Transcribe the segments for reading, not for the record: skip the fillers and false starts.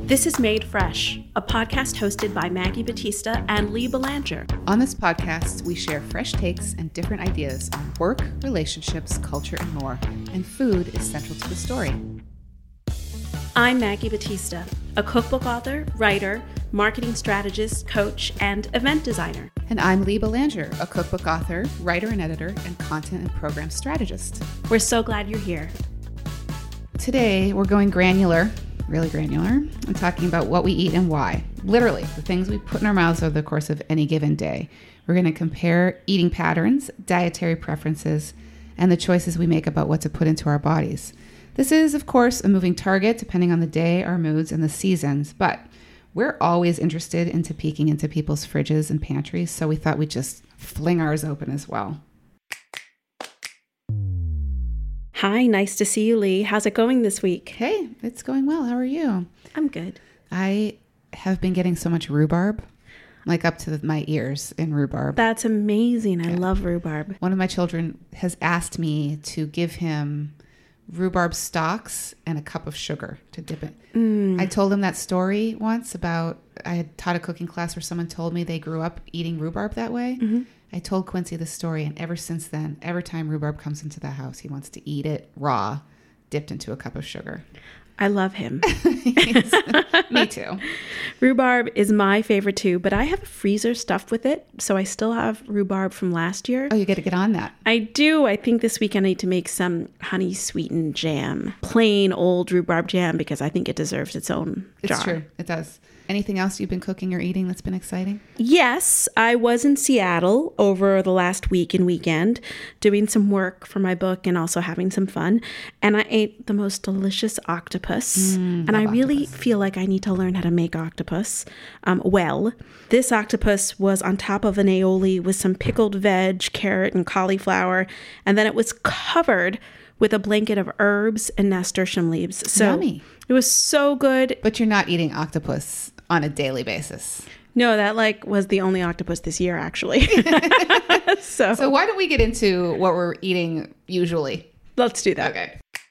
This is Made Fresh, a podcast hosted by Maggie Batista and Lee Belanger. On this podcast, we share fresh takes and different ideas on work, relationships, culture, and more. And food is central to the story. I'm Maggie Batista, a cookbook author, writer, marketing strategist, coach, and event designer. And I'm Lee Belanger, a cookbook author, writer and editor, and content and program strategist. We're so glad you're here. Today, we're going granular, really granular, and talking about what we eat and why. Literally, the things we put in our mouths over the course of any given day. We're going to compare eating patterns, dietary preferences, and the choices we make about what to put into our bodies. This is, of course, a moving target depending on the day, our moods, and the seasons, but we're always interested into peeking into people's fridges and pantries, so we thought we'd just fling ours open as well. Hi, nice to see you, Lee. How's it going this week? Hey, it's going well. How are you? I'm good. I have been getting so much rhubarb, like up to my ears in rhubarb. That's amazing. I love rhubarb. One of my children has asked me to give him rhubarb stalks and a cup of sugar to dip it. I told him that story once about, I had taught a cooking class where someone told me they grew up eating rhubarb that way. Mm-hmm. I told Quincy the story, and ever since then, every time rhubarb comes into the house, he wants to eat it raw, dipped into a cup of sugar. I love him. Me too. Rhubarb is my favorite too, but I have a freezer stuffed with it, so I still have rhubarb from last year. Oh, you got to get on that. I do. I think this weekend I need to make some honey sweetened jam, plain old rhubarb jam, because I think it deserves its own jar. It's true. It does. Anything else you've been cooking or eating that's been exciting? Yes, I was in Seattle over the last week and weekend doing some work for my book and also having some fun. And I ate the most delicious octopus. And I really feel like I need to learn how to make octopus well. This octopus was on top of an aioli with some pickled veg, carrot, and cauliflower. And then it was covered with a blanket of herbs and nasturtium leaves. So yummy. It was so good. But you're not eating octopus on a daily basis. No, that was the only octopus this year, actually. So why don't we get into what we're eating usually? Let's do that.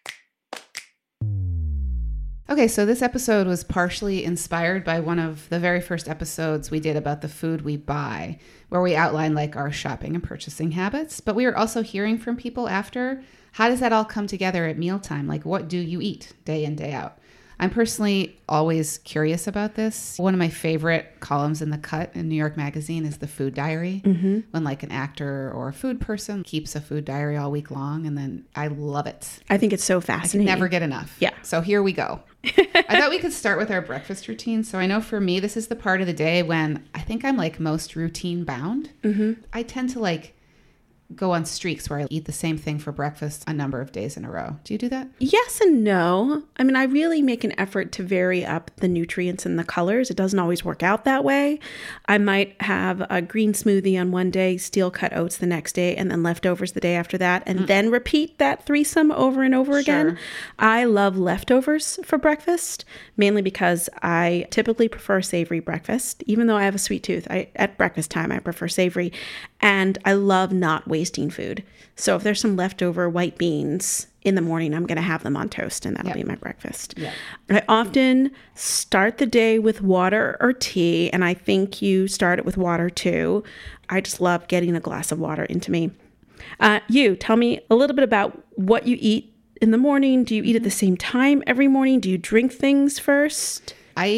Okay, so this episode was partially inspired by one of the very first episodes we did about the food we buy, where we outlined our shopping and purchasing habits. But we were also hearing from people after, how does that all come together at mealtime? What do you eat day in, day out? I'm personally always curious about this. One of my favorite columns in The Cut in New York Magazine is the food diary, when an actor or a food person keeps a food diary all week long, and then I love it. I think it's so fascinating. I can never get enough. Yeah. So here we go. I thought we could start with our breakfast routine. So I know for me, this is the part of the day when I think I'm most routine bound. Mm-hmm. I tend to go on streaks where I eat the same thing for breakfast a number of days in a row. Do you do that? Yes and no. I mean, I really make an effort to vary up the nutrients and the colors. It doesn't always work out that way. I might have a green smoothie on one day, steel cut oats the next day, and then leftovers the day after that, and then repeat that threesome over and over again. I love leftovers for breakfast, mainly because I typically prefer savory breakfast. Even though I have a sweet tooth, at breakfast time, I prefer savory. And I love not wasting food. So if there's some leftover white beans in the morning, I'm going to have them on toast, and that'll be my breakfast. Yeah. I often start the day with water or tea, and I think you start it with water too. I just love getting a glass of water into me. You, tell me a little bit about what you eat in the morning. Do you eat at the same time every morning? Do you drink things first?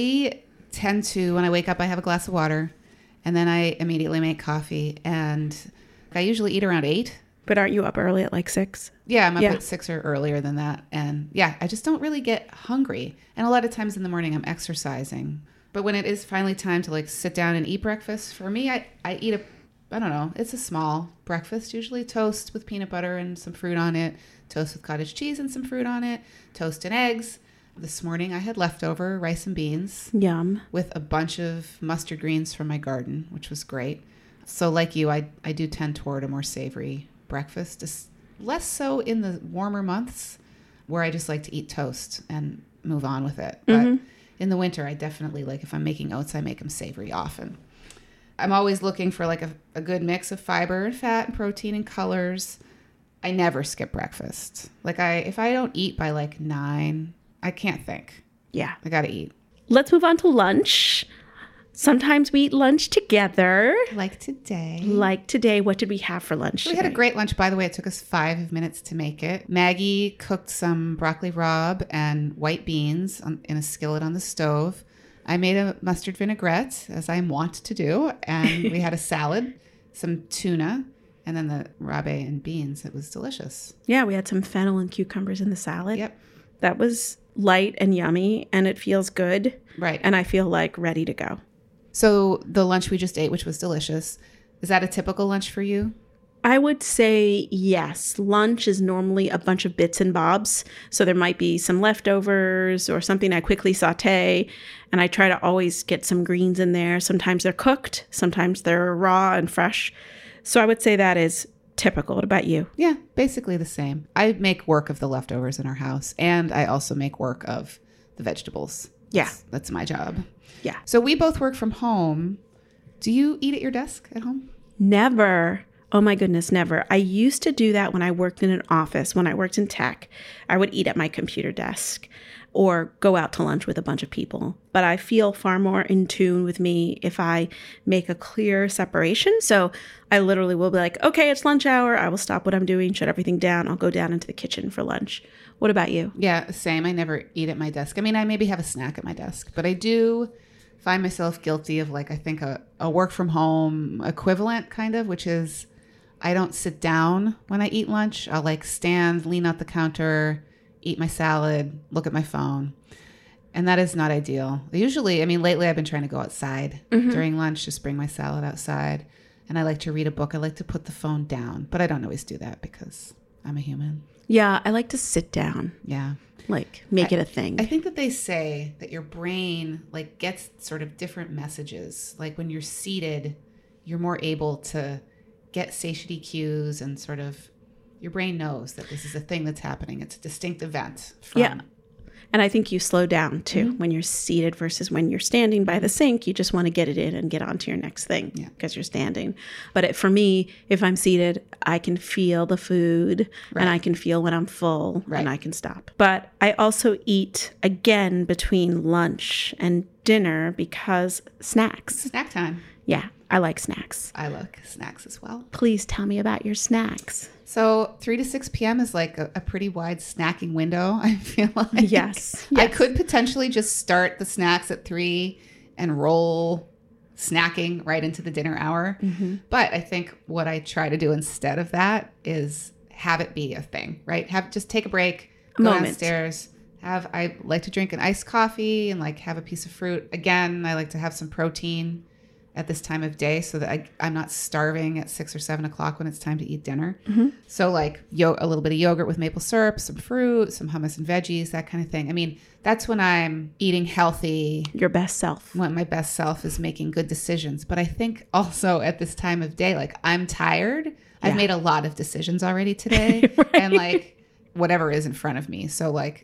I tend to, when I wake up, I have a glass of water. And then I immediately make coffee, and I usually eat around 8. But aren't you up early at 6? Yeah, I'm up at 6 or earlier than that. And I just don't really get hungry. And a lot of times in the morning I'm exercising. But when it is finally time to sit down and eat breakfast, for me, I eat it's a small breakfast, usually toast with peanut butter and some fruit on it, toast with cottage cheese and some fruit on it, toast and eggs. This morning I had leftover rice and beans. Yum. With a bunch of mustard greens from my garden, which was great. So like you, I do tend toward a more savory breakfast. Just less so in the warmer months where I just like to eat toast and move on with it. But in the winter, I definitely if I'm making oats, I make them savory often. I'm always looking for a good mix of fiber and fat and protein and colors. I never skip breakfast. If I don't eat by 9, I can't think. Yeah. I got to eat. let's move on to lunch. Sometimes we eat lunch together. Like today. Like today, what did we have for lunch We today? had a great lunch, by the way. It took us 5 minutes to make it. Maggie cooked some broccoli rabe and white beans in a skillet on the stove. I made a mustard vinaigrette, as I am wont to do. And we had a salad, some tuna, and then the rabe and beans. It was delicious. Yeah, we had some fennel and cucumbers in the salad. Yep. That was light and yummy, and it feels good. Right. And I feel like ready to go. So the lunch we just ate, which was delicious, is that a typical lunch for you? I would say yes. Lunch is normally a bunch of bits and bobs. So there might be some leftovers or something I quickly saute. And I try to always get some greens in there. Sometimes they're cooked. Sometimes they're raw and fresh. So I would say that is typical. What about you? Yeah, basically the same. I make work of the leftovers in our house, and I also make work of the vegetables. Yeah. That's my job. Yeah. So we both work from home. Do you eat at your desk at home? Never. Oh my goodness, never. I used to do that when I worked in an office. When I worked in tech, I would eat at my computer desk or go out to lunch with a bunch of people. But I feel far more in tune with me if I make a clear separation. So I literally will be like, okay, it's lunch hour. I will stop what I'm doing, shut everything down. I'll go down into the kitchen for lunch. What about you? Yeah, same. I never eat at my desk. I mean, I maybe have a snack at my desk, but I do find myself guilty of, like, I think a work from home equivalent kind of, which is I don't sit down when I eat lunch. I'll like stand, lean out the counter, eat my salad, look at my phone. And that is not ideal. Usually, I mean, lately I've been trying to go outside during lunch, just bring my salad outside. And I like to read a book. I like to put the phone down, but I don't always do that because I'm a human. Yeah, I like to sit down, Yeah. like make it a thing. I think that they say that your brain like gets sort of different messages. Like when you're seated, you're more able to get satiety cues and sort of your brain knows that this is a thing that's happening. It's a distinct event. Yeah. And I think you slow down too when you're seated versus when you're standing by the sink. You just want to get it in and get on to your next thing because you're standing. But for me, if I'm seated, I can feel the food and I can feel when I'm full and I can stop. But I also eat again between lunch and dinner because snacks. Snack time. Yeah, I like snacks. I like snacks as well. Please tell me about your snacks. So 3 to 6 p.m. is like a pretty wide snacking window, I feel like. Yes. I could potentially just start the snacks at 3 and roll snacking right into the dinner hour. But I think what I try to do instead of that is have it be a thing, right? Just take a break, go downstairs. I like to drink an iced coffee and like have a piece of fruit. Again, I like to have some protein at this time of day so that I'm not starving at 6 or 7 o'clock when it's time to eat dinner. So like a little bit of yogurt with maple syrup, some fruit, some hummus and veggies, that kind of thing. I mean, that's when I'm eating healthy. Your best self. When my best self is making good decisions. But I think also at this time of day, like I'm tired. I've made a lot of decisions already today. And like whatever is in front of me. So like,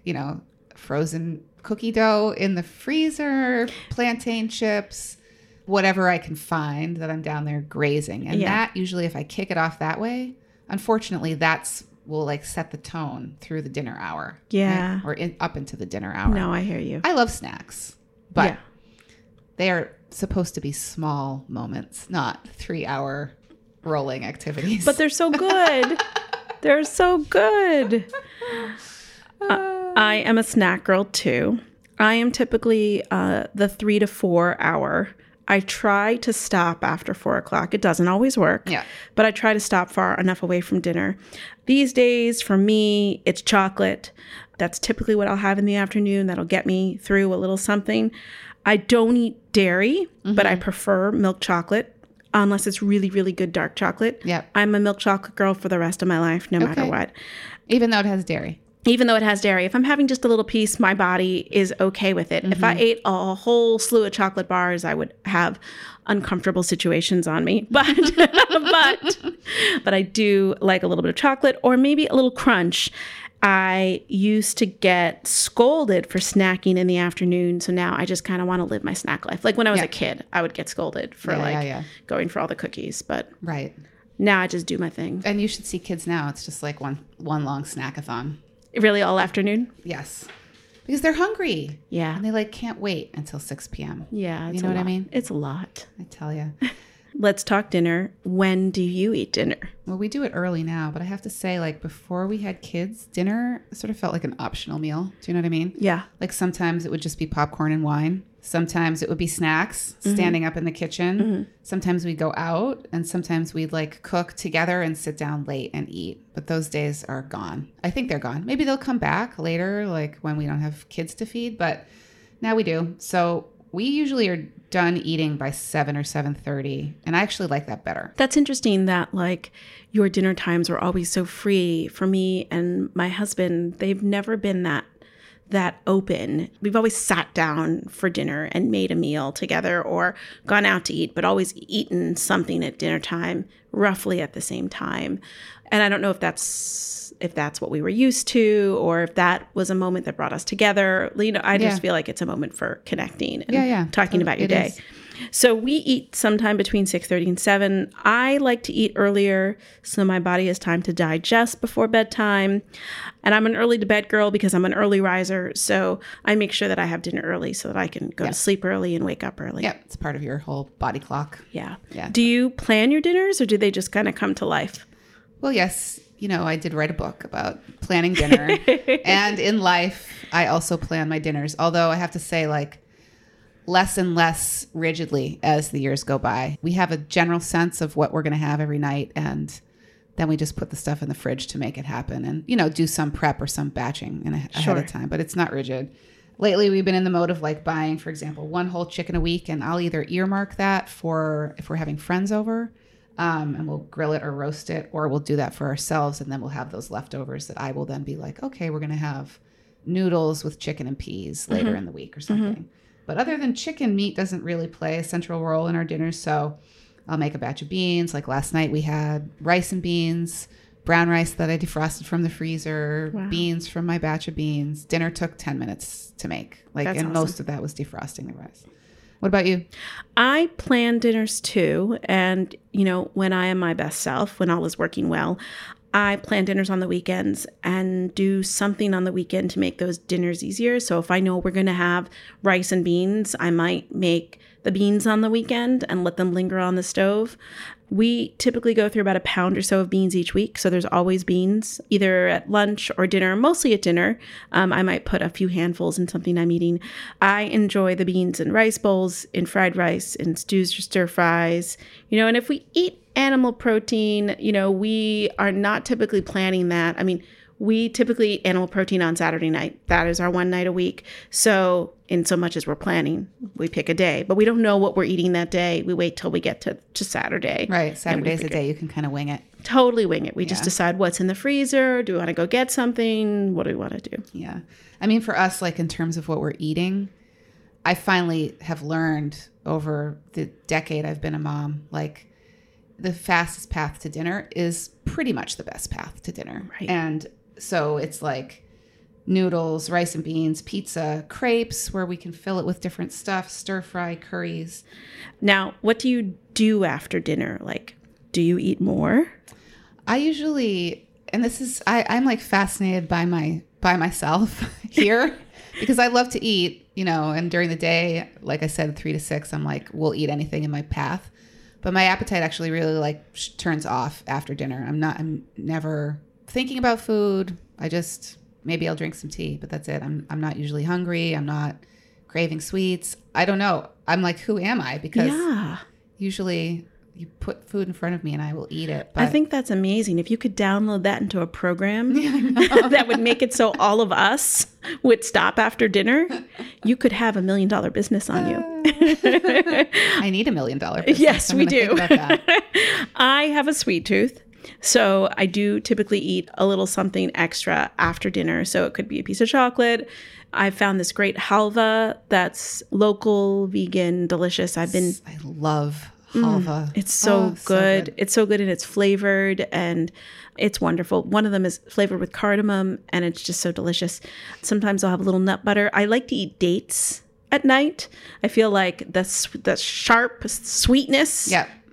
frozen cookie dough in the freezer, plantain chips, whatever I can find that I'm down there grazing. And that usually, if I kick it off that way, unfortunately, will like set the tone through the dinner hour. Yeah. Right? Or up into the dinner hour. No, I hear you. I love snacks, but they are supposed to be small moments, not 3-hour rolling activities. But they're so good. They're so good. I am a snack girl too. I am typically the 3 to 4 hour. I try to stop after 4 o'clock. It doesn't always work, but I try to stop far enough away from dinner. These days, for me, it's chocolate. That's typically what I'll have in the afternoon. That'll get me through a little something. I don't eat dairy, but I prefer milk chocolate unless it's really, really good dark chocolate. Yep. I'm a milk chocolate girl for the rest of my life, no matter what. Even though it has dairy. Even though it has dairy, if I'm having just a little piece, my body is okay with it. If I ate a whole slew of chocolate bars, I would have uncomfortable situations on me. But I do like a little bit of chocolate or maybe a little crunch. I used to get scolded for snacking in the afternoon. So now I just kind of want to live my snack life. Like when I was a kid, I would get scolded for going for all the cookies. But now I just do my thing. And you should see kids now. It's just like one long snack-a-thon. Really all afternoon? Yes. Because they're hungry. Yeah. And they like can't wait until 6 p.m. Yeah. You know what I mean? It's a lot. I tell you. Let's talk dinner. When do you eat dinner? Well, we do it early now, but I have to say, like, before we had kids, dinner sort of felt like an optional meal. Do you know what I mean? Yeah. Like sometimes it would just be popcorn and wine. Sometimes it would be snacks, standing up in the kitchen. Sometimes we'd go out, and sometimes we'd like cook together and sit down late and eat. But those days are gone. I think they're gone. Maybe they'll come back later, like when we don't have kids to feed, but now we do. So we usually are done eating by 7 or 7:30, and I actually like that better. That's interesting that like your dinner times are always so free. For me and my husband, they've never been that open. We've always sat down for dinner and made a meal together or gone out to eat, but always eaten something at dinner time, roughly at the same time. And I don't know if that's what we were used to, or if that was a moment that brought us together. You know, I just feel like it's a moment for connecting and talking about your day. So we eat sometime between 6:30 and 7. I like to eat earlier so my body has time to digest before bedtime. And I'm an early to bed girl because I'm an early riser. So I make sure that I have dinner early so that I can go to sleep early and wake up early. Yeah, it's part of your whole body clock. Yeah. Yeah. Do you plan your dinners or do they just kind of come to life? Well, yes. You know, I did write a book about planning dinner. And in life, I also plan my dinners. Although I have to say, like, less and less rigidly as the years go by. We have a general sense of what we're going to have every night, and then we just put the stuff in the fridge to make it happen and, you know, do some prep or some batching ahead of time, but it's not rigid. Lately, we've been in the mode of like buying, for example, one whole chicken a week, and I'll either earmark that for if we're having friends over, and we'll grill it or roast it, or we'll do that for ourselves, and then we'll have those leftovers that I will then be like, okay, we're going to have noodles with chicken and peas later in the week or something. But other than chicken, meat doesn't really play a central role in our dinners. So I'll make a batch of beans. Like last night we had rice and beans, brown rice that I defrosted from the freezer, beans from my batch of beans. Dinner took 10 minutes to make. That's awesome. Most of that was defrosting the rice. What about you? I plan dinners too. And, you know, when I am my best self, when all is working well, I plan dinners on the weekends and do something on the weekend to make those dinners easier. So if I know we're going to have rice and beans, I might make the beans on the weekend and let them linger on the stove. We typically go through about a pound or so of beans each week. So there's always beans, either at lunch or dinner, mostly at dinner. I might put a few handfuls in something I'm eating. I enjoy the beans in rice bowls, in fried rice, in stews or stir fries, you know, and if we eat animal protein, you know, we are not typically planning that. I mean, we typically eat animal protein on Saturday night. That is our one night a week. So in so much as we're planning, we pick a day, but we don't know what we're eating that day. We wait till we get to Saturday. Right. Saturday's a day you can kind of wing it. Totally wing it. We just decide what's in the freezer. Do we want to go get something? What do we want to do? Yeah. I mean, for us, like in terms of what we're eating, I finally have learned over the decade I've been a mom, like the fastest path to dinner is pretty much the best path to dinner. Right. And so it's like noodles, rice and beans, pizza, crepes, where we can fill it with different stuff, stir fry, curries. Now, what do you do after dinner? Like, do you eat more? I usually, and this is, I'm like fascinated by myself here because I love to eat, you know, and during the day, like I said, 3 to 6, I'm like, we'll eat anything in my path. But my appetite actually really like turns off after dinner. I'm never thinking about food. Maybe I'll drink some tea, but that's it. I'm not usually hungry. I'm not craving sweets. I don't know. I'm like, who am I? Because usually you put food in front of me and I will eat it. But I think that's amazing. If you could download that into a program that would make it so all of us would stop after dinner, you could have $1 million business on you. I need $1 million business. Yes, we do. Think about that. I have a sweet tooth. So I do typically eat a little something extra after dinner. So it could be a piece of chocolate. I found this great halva that's local, vegan, delicious. I love halva. It's so good. It's so good and it's flavored and it's wonderful. One of them is flavored with cardamom and it's just so delicious. Sometimes I'll have a little nut butter. I like to eat dates at night. I feel like the sharp sweetness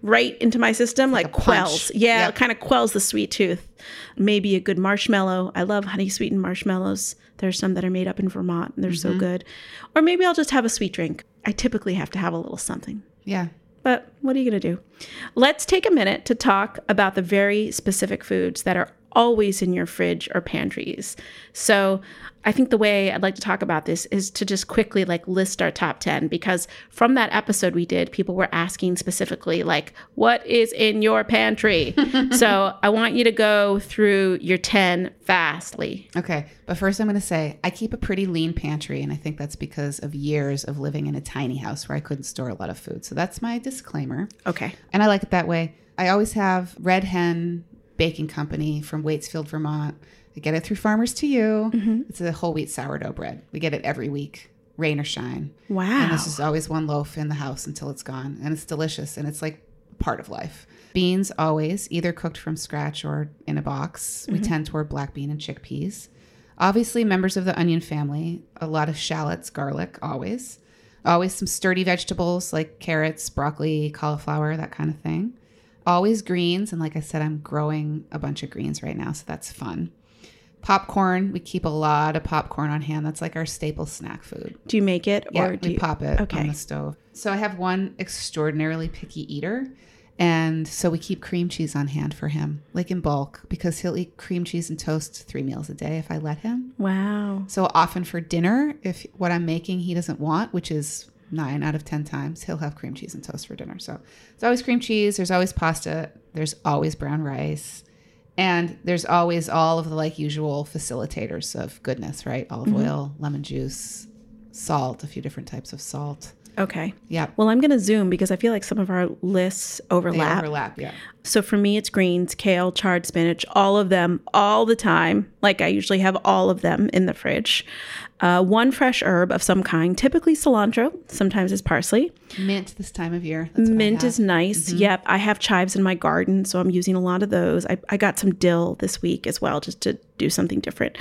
right into my system, like a punch. quells. Yeah, Yep. it kind of quells the sweet tooth. Maybe a good marshmallow. I love honey sweetened marshmallows. There's some that are made up in Vermont and they're so good. Or maybe I'll just have a sweet drink. I typically have to have a little something. Yeah. But what are you going to do? Let's take a minute to talk about the very specific foods that are always in your fridge or pantries. So I think the way I'd like to talk about this is to just quickly like list our top 10, because from that episode we did, people were asking specifically like, what is in your pantry? So I want you to go through your 10 fastly. Okay. But first I'm going to say I keep a pretty lean pantry, and I think that's because of years of living in a tiny house where I couldn't store a lot of food. So that's my disclaimer. Okay. And I like it that way. I always have Red Hen Baking Company from Waitsfield, Vermont. I get it through Farmers to You. It's a whole wheat sourdough bread. We get it every week, rain or shine. Wow. And this is always one loaf in the house until it's gone. And it's delicious. And it's like part of life. Beans always, either cooked from scratch or in a box. We tend toward black bean and chickpeas. Obviously, members of the onion family. A lot of shallots, garlic, always. Always some sturdy vegetables like carrots, broccoli, cauliflower, that kind of thing. Always greens. And like I said, I'm growing a bunch of greens right now, so that's fun. Popcorn. We keep a lot of popcorn on hand. That's like our staple snack food. Do you make it? Yeah, Or do we you... pop it Okay. on the stove. So I have one extraordinarily picky eater. And so we keep cream cheese on hand for him, like in bulk, because he'll eat cream cheese and toast 3 meals a day if I let him. Wow. So often for dinner, if what I'm making he doesn't want, which is 9 out of 10 times, he'll have cream cheese and toast for dinner. So there's always cream cheese. There's always pasta. There's always brown rice. And there's always all of the like usual facilitators of goodness, right? Olive oil, lemon juice, salt, a few different types of salt. Okay. Yeah. Well, I'm going to zoom because I feel like some of our lists They overlap. overlap, yeah. So for me, it's greens, kale, charred spinach, all of them, all the time. Like I usually have all of them in the fridge. One fresh herb of some kind, typically cilantro, sometimes it's parsley. Mint this time of year. That's what I Mint have. is nice. Yep. I have chives in my garden, so I'm using a lot of those. I got some dill this week as well, just to do something different.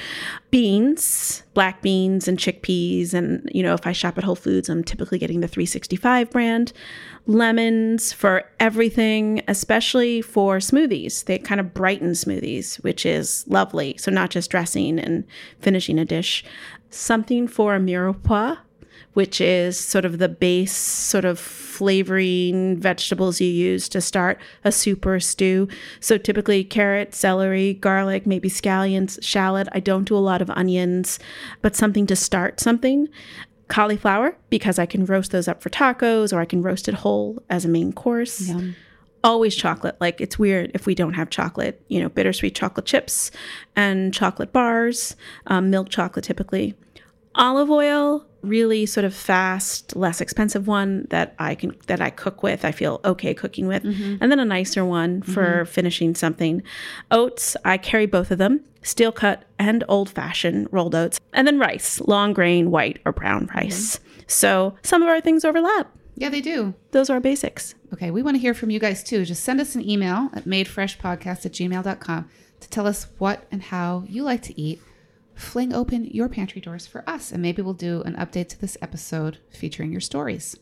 Beans, black beans and chickpeas. And, you know, if I shop at Whole Foods, I'm typically getting the 365 brand. Lemons for everything, especially for smoothies. They kind of brighten smoothies, which is lovely. So not just dressing and finishing a dish. Something for a mirepoix, which is sort of the base sort of flavoring vegetables you use to start a soup or a stew. So typically carrot, celery, garlic, maybe scallions, shallot. I don't do a lot of onions, but something to start something. Cauliflower, because I can roast those up for tacos, or I can roast it whole as a main course. Yum. Always chocolate. Like it's weird if we don't have chocolate, you know, bittersweet chocolate chips and chocolate bars, milk chocolate typically. Olive oil, really sort of fast, less expensive one that I cook with. I feel okay cooking with. And then a nicer one for finishing something. Oats, I carry both of them, steel cut and old fashioned rolled oats. And then rice, long grain, white or brown rice. So some of our things overlap. Yeah, they do. Those are our basics. Okay, we want to hear from you guys too. Just send us an email at madefreshpodcast@gmail.com to tell us what and how you like to eat. Fling open your pantry doors for us, and maybe we'll do an update to this episode featuring your stories.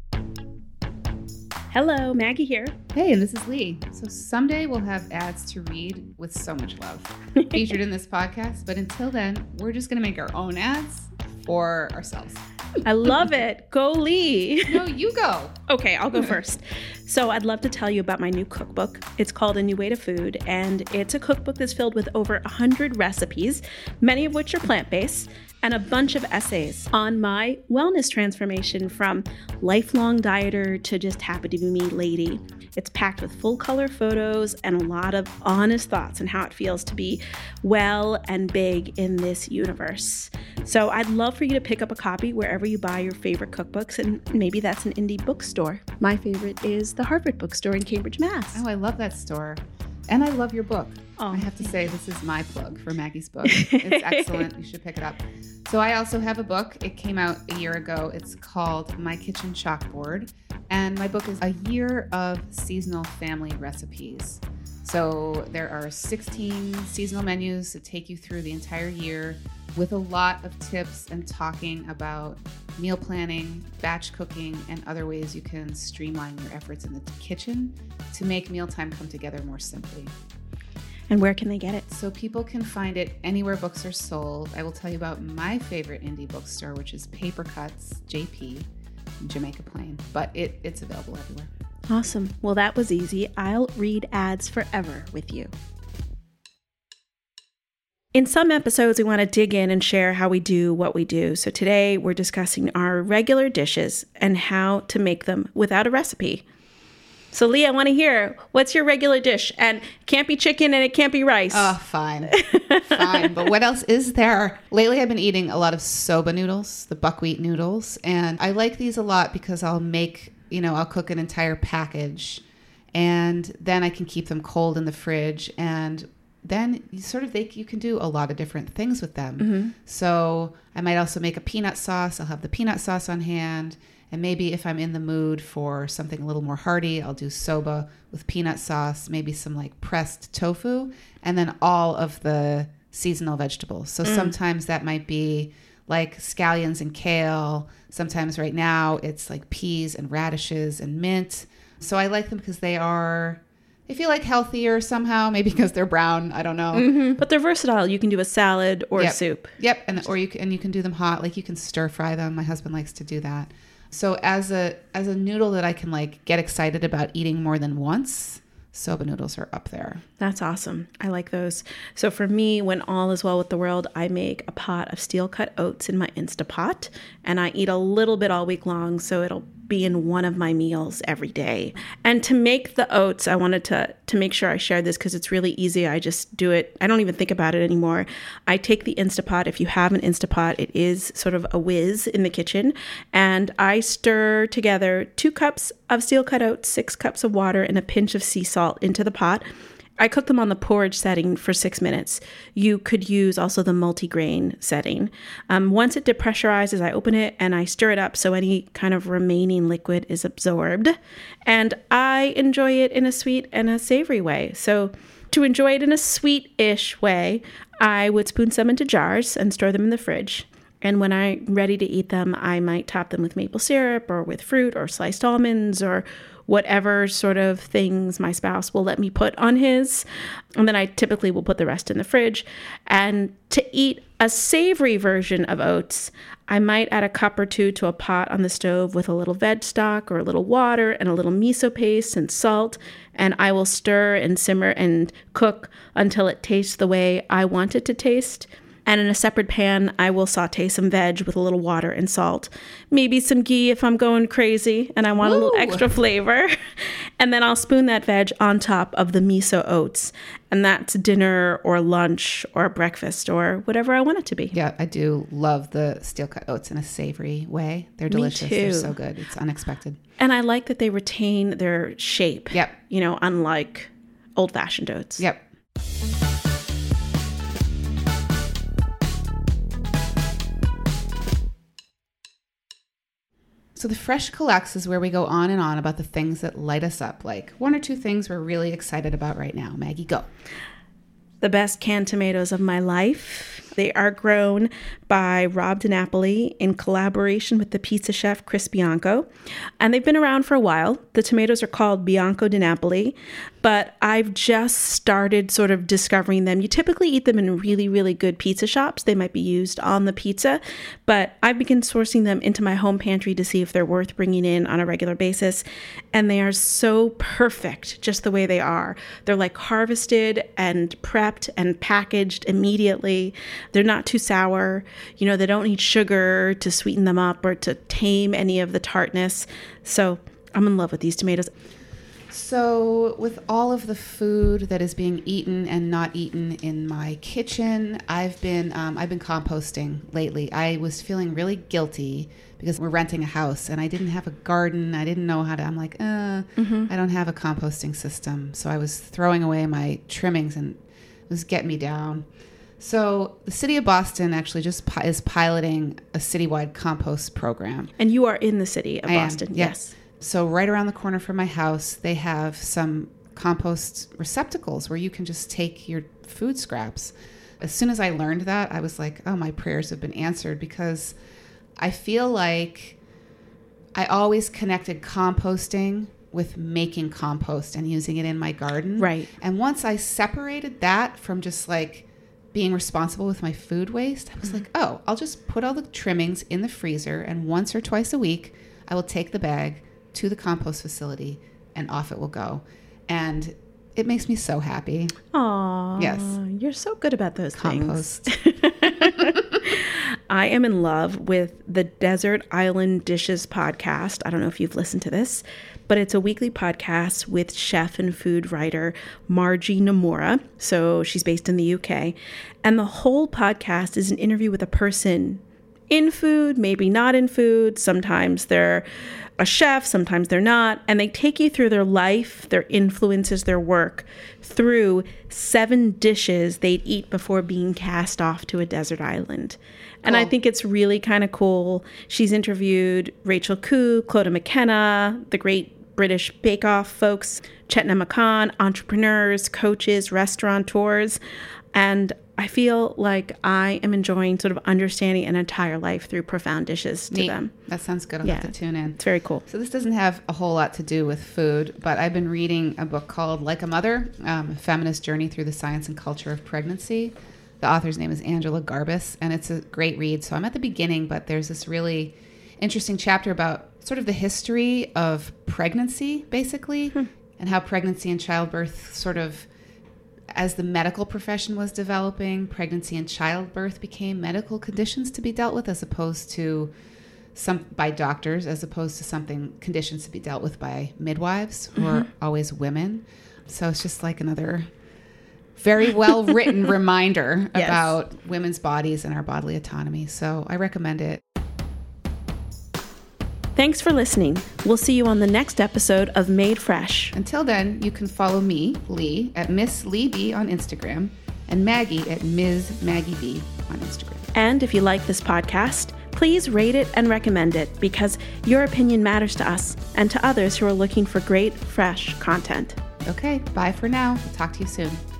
Hello, Maggie here. Hey, and this is Lee. So someday we'll have ads to read with so much love featured in this podcast. But until then, we're just going to make our own ads for ourselves. I love it. Go Lee. No, you go. Okay, I'll go first. So I'd love to tell you about my new cookbook. It's called A New Way to Food, and it's a cookbook that's filled with over 100 recipes, many of which are plant-based, and a bunch of essays on my wellness transformation from lifelong dieter to just happy to be me lady. It's packed with full color photos and a lot of honest thoughts on how it feels to be well and big in this universe. So I'd love for you to pick up a copy wherever you buy your favorite cookbooks, and maybe that's an indie bookstore. My favorite is the Harvard Bookstore in Cambridge, Mass. Oh, I love that store. And I love your book. Oh, I have to say, this is my plug for Maggie's book. It's excellent. You should pick it up. So I also have a book. It came out a year ago. It's called My Kitchen Chalkboard. And my book is a year of seasonal family recipes. So there are 16 seasonal menus that take you through the entire year with a lot of tips and talking about meal planning, batch cooking, and other ways you can streamline your efforts in the kitchen to make mealtime come together more simply. And where can they get it? So people can find it anywhere books are sold. I will tell you about my favorite indie bookstore, which is Paper Cuts JP in Jamaica Plain, but it's available everywhere. Awesome. Well, that was easy. I'll read ads forever with you. In some episodes, we want to dig in and share how we do what we do. So today we're discussing our regular dishes and how to make them without a recipe. So Leah, I want to hear, what's your regular dish? And it can't be chicken and it can't be rice. Oh, fine. Fine. But what else is there? Lately, I've been eating a lot of soba noodles, the buckwheat noodles. And I like these a lot because I'll cook an entire package and then I can keep them cold in the fridge. And then you can do a lot of different things with them. Mm-hmm. So I might also make a peanut sauce. I'll have the peanut sauce on hand. And maybe if I'm in the mood for something a little more hearty, I'll do soba with peanut sauce, maybe some like pressed tofu, and then all of the seasonal vegetables. So sometimes that might be like scallions and kale. Sometimes right now it's like peas and radishes and mint. So I like them because they feel like healthier somehow, maybe because they're brown. I don't know. Mm-hmm. But they're versatile. You can do a salad or a soup. Yep. And you can do them hot. Like you can stir fry them. My husband likes to do that. So as a noodle that I can like get excited about eating more than once, soba noodles are up there. That's awesome. I like those. So for me, when all is well with the world, I make a pot of steel cut oats in my Instapot, and I eat a little bit all week long. So it'll be in one of my meals every day. And to make the oats, I wanted to make sure I shared this because it's really easy. I just do it. I don't even think about it anymore. I take the Instapot. If you have an Instapot, it is sort of a whiz in the kitchen. And I stir together 2 cups of steel cut oats, 6 cups of water, and a pinch of sea salt into the pot. I cook them on the porridge setting for 6 minutes. You could use also the multigrain setting. Once it depressurizes, I open it and I stir it up so any kind of remaining liquid is absorbed. And I enjoy it in a sweet and a savory way. So to enjoy it in a sweet-ish way, I would spoon some into jars and store them in the fridge. And when I'm ready to eat them, I might top them with maple syrup or with fruit or sliced almonds or whatever sort of things my spouse will let me put on his. And then I typically will put the rest in the fridge. And to eat a savory version of oats, I might add a cup or 2 to a pot on the stove with a little veg stock or a little water and a little miso paste and salt. And I will stir and simmer and cook until it tastes the way I want it to taste. And in a separate pan, I will saute some veg with a little water and salt. Maybe some ghee if I'm going crazy and I want a little extra flavor. And then I'll spoon that veg on top of the miso oats. And that's dinner or lunch or breakfast or whatever I want it to be. Yeah, I do love the steel cut oats in a savory way. They're delicious. They're so good. It's unexpected. And I like that they retain their shape. Yep. Unlike old-fashioned oats. Yep. So the Fresh Collects is where we go on and on about the things that light us up, like 1 or 2 things we're really excited about right now. Maggie, go. The best canned tomatoes of my life. They are grown by Rob DiNapoli in collaboration with the pizza chef Chris Bianco. And they've been around for a while. The tomatoes are called Bianco di Napoli, but I've just started sort of discovering them. You typically eat them in really, really good pizza shops. They might be used on the pizza, but I've begun sourcing them into my home pantry to see if they're worth bringing in on a regular basis. And they are so perfect just the way they are. They're like harvested and prepped and packaged immediately. They're not too sour. They don't need sugar to sweeten them up or to tame any of the tartness. So I'm in love with these tomatoes. So with all of the food that is being eaten and not eaten in my kitchen, I've been composting lately. I was feeling really guilty because we're renting a house and I didn't have a garden. I didn't know how to. I'm like, I don't have a composting system. So I was throwing away my trimmings and it was getting me down. So the city of Boston actually just is piloting a citywide compost program. And you are in the city of Boston. Yes. So right around the corner from my house, they have some compost receptacles where you can just take your food scraps. As soon as I learned that, I was like, oh, my prayers have been answered, because I feel like I always connected composting with making compost and using it in my garden. Right. And once I separated that from just like being responsible with my food waste, I was like, oh, I'll just put all the trimmings in the freezer, and once or twice a week, I will take the bag to the compost facility and off it will go. And it makes me so happy. Aw, yes. You're so good about those compost. things. I am in love with the Desert Island Dishes podcast. I don't know if you've listened to this, but it's a weekly podcast with chef and food writer Margie Nomura. So she's based in the UK. And the whole podcast is an interview with a person in food, maybe not in food. Sometimes they're a chef, sometimes they're not. And they take you through their life, their influences, their work through 7 dishes they'd eat before being cast off to a desert island. And I think it's really kind of cool. She's interviewed Rachel Koo, Clodagh McKenna, the great British Bake Off folks, Chetna McCann, entrepreneurs, coaches, restaurateurs. And I feel like I am enjoying sort of understanding an entire life through profound dishes to them. That sounds good. I'll have to tune in. It's very cool. So this doesn't have a whole lot to do with food, but I've been reading a book called Like a Mother, a feminist journey through the science and culture of pregnancy. The author's name is Angela Garbus, and it's a great read. So I'm at the beginning, but there's this really interesting chapter about sort of the history of pregnancy, basically, and how pregnancy and childbirth sort of, as the medical profession was developing, pregnancy and childbirth became medical conditions to be dealt with as opposed to by doctors, as opposed to conditions to be dealt with by midwives who are always women. So it's just like another very well written reminder about women's bodies and our bodily autonomy. So I recommend it. Thanks for listening. We'll see you on the next episode of Made Fresh. Until then, you can follow me, Lee, at Miss Lee B on Instagram, and Maggie at Ms. Maggie B on Instagram. And if you like this podcast, please rate it and recommend it, because your opinion matters to us and to others who are looking for great, fresh content. Okay, bye for now. We'll talk to you soon.